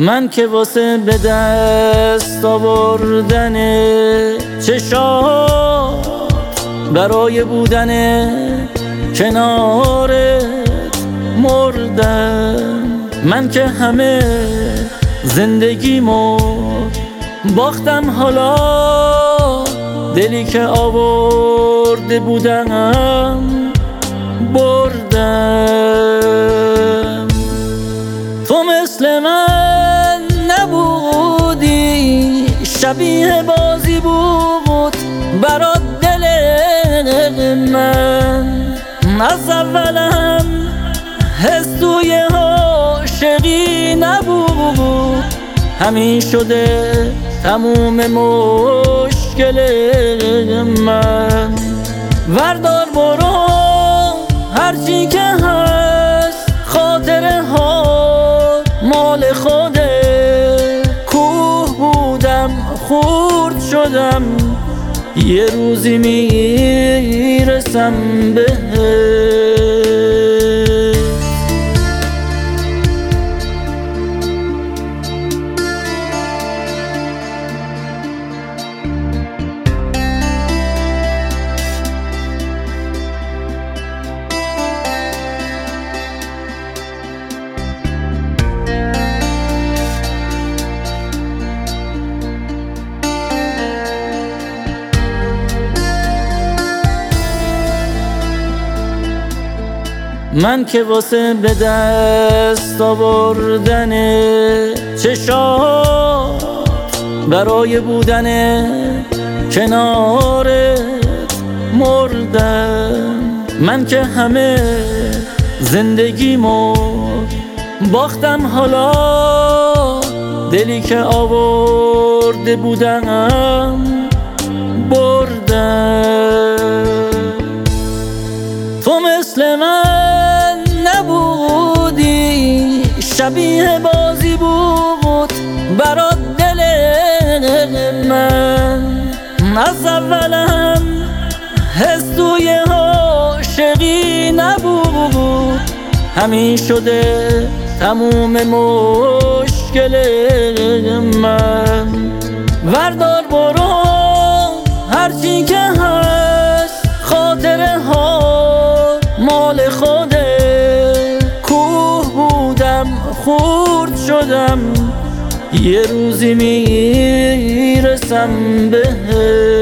من که واسه به دست آوردن چشات برای بودن کنارت مردم. من که همه زندگیمو باختم، حالا دلی که آورده بودم بردم. تو مثل من نبودی، شبیه بازی بود برات دل من. از اولم حس توی عاشقی نبود، همین شده تموم مشکل من. وردار برو هرچی که هست، خاطره ها مال خوده. کوه بودم خورد شدم، یه روزی میرسم بهت. من که واسه به دست آوردن چشات برای بودن کنارت مردم. من که همه زندگیمو باختم، حالا دلی که آورده بودم بردم. تو مثل من نبودی، شبیه بازی بود برات دل من. از اولم حس توی عاشقی نبود، همین شده تموم مشکل من. وردار برو هرچی که هست، خاطره ها مال خوده. کوه بودم خورد شدم، یه روزی میرسم بهت.